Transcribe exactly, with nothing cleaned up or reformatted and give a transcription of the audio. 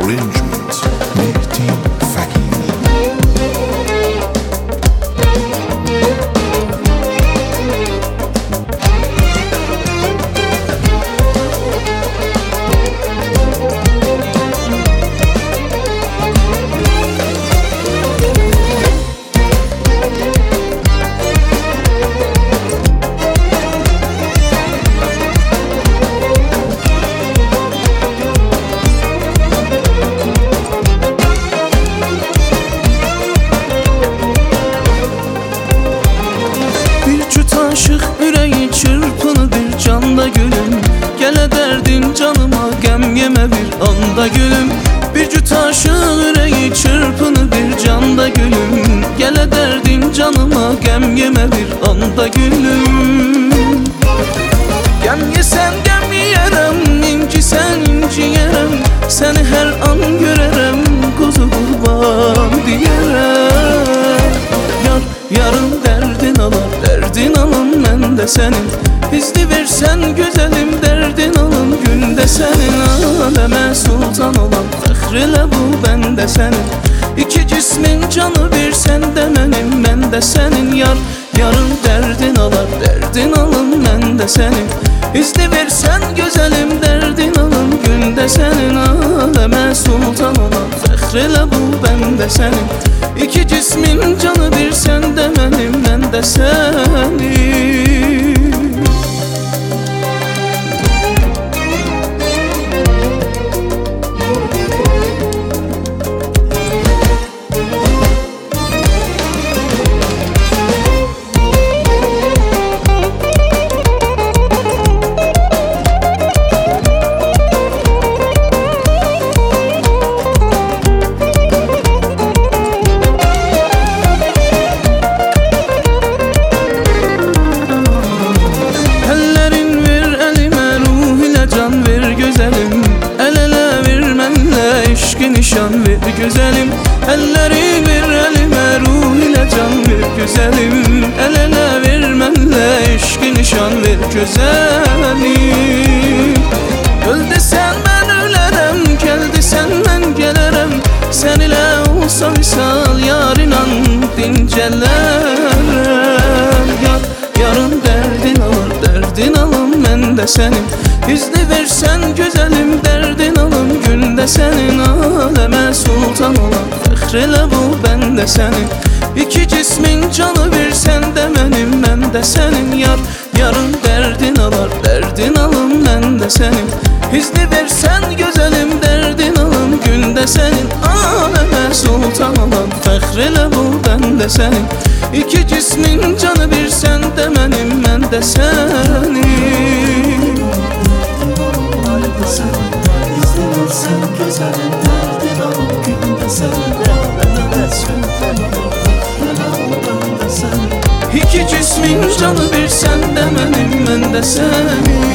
Arrangement Mehdi Fakir. Aşık yüreği çırpını bir canda gülüm. Gele derdin canıma gem yeme bir anda gülüm. Bir cüt aşık yüreği çırpını bir canda gülüm. Gele derdin canıma gem yeme bir anda gülüm. Gem yesen gem yiyerem, incisen inci yerem. Seni her an görerem, kuzu kurban diyerem. Yar, yarın derdin alar, derdin alın men de senin. İzni versen güzelim, derdin alın günde senin. Aleme sultan olan fəxrilə bu ben de senin. İki cismin canı bir, sen de benim, ben de senin. Yar, yarın derdin alar, derdin alın men de senin. İzni versen güzelim, derdin alın günde senin. Aleme sultan olan fəxrilə bu ben de senin. İki cismin canı bir, sen de benim, ben de senin. Nişan ver güzelim, elleri ver elime, ruh ile can ver güzelim. El ele vermenle eşki nişan ver güzelim. Öl desen ben ölerem, gel desen ben gelerem. Sen ile olsa misal yar inan dincelerem. Yar, yarın derdin alır, derdin alın men de senin. İzni versen güzelim, derdin alın günde senin. Aleme sultan olan fəxrilə bu ben de senin. İki cismin canı bir, sen de benim, ben de senin. Yar, yarın derdin alar, derdin alın men de senin. İzni versen güzelim, derdin alın günde senin. Aleme sultan olan fəxrilə bu ben de senin. İki cismin canı bir, sen de benim, ben de senin. Sen güzelim, derdin alın günde senin. İki cismin canı bir, sen de benim, ben de senin.